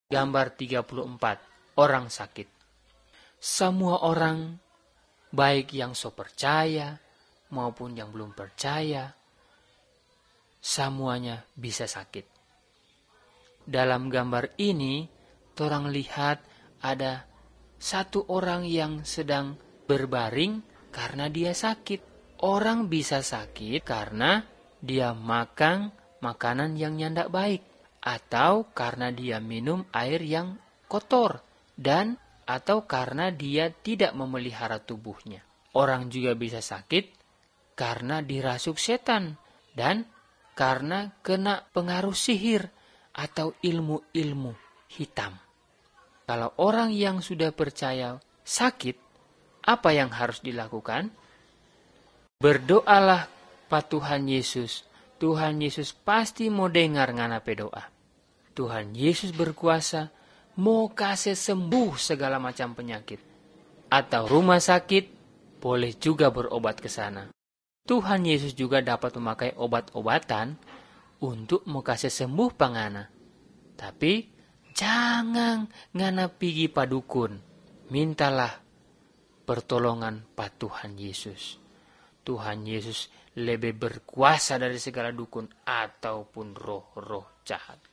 Gambar 34, orang sakit. Semua orang, baik yang so percaya maupun yang belum percaya, semuanya bisa sakit. Dalam gambar ini, torang lihat ada satu orang yang sedang berbaring karena dia sakit. Orang bisa sakit karena dia makan makanan yang nyandak baik, atau karena dia minum air yang kotor, dan atau karena dia tidak memelihara tubuhnya. Orang juga bisa sakit karena dirasuk setan dan karena kena pengaruh sihir atau ilmu-ilmu hitam. Kalau orang yang sudah percaya sakit, apa yang harus dilakukan? Berdoalah pa Tuhan Yesus. Tuhan Yesus pasti mau dengar ngana doa. Tuhan Yesus berkuasa mau kasih sembuh segala macam penyakit. Atau rumah sakit, boleh juga berobat ke sana. Tuhan Yesus juga dapat memakai obat-obatan untuk mau kasih sembuh pangana. Tapi jangan ngana pigi padukun. Mintalah pertolongan pa Tuhan Yesus. Tuhan Yesus lebih berkuasa dari segala dukun ataupun roh-roh jahat.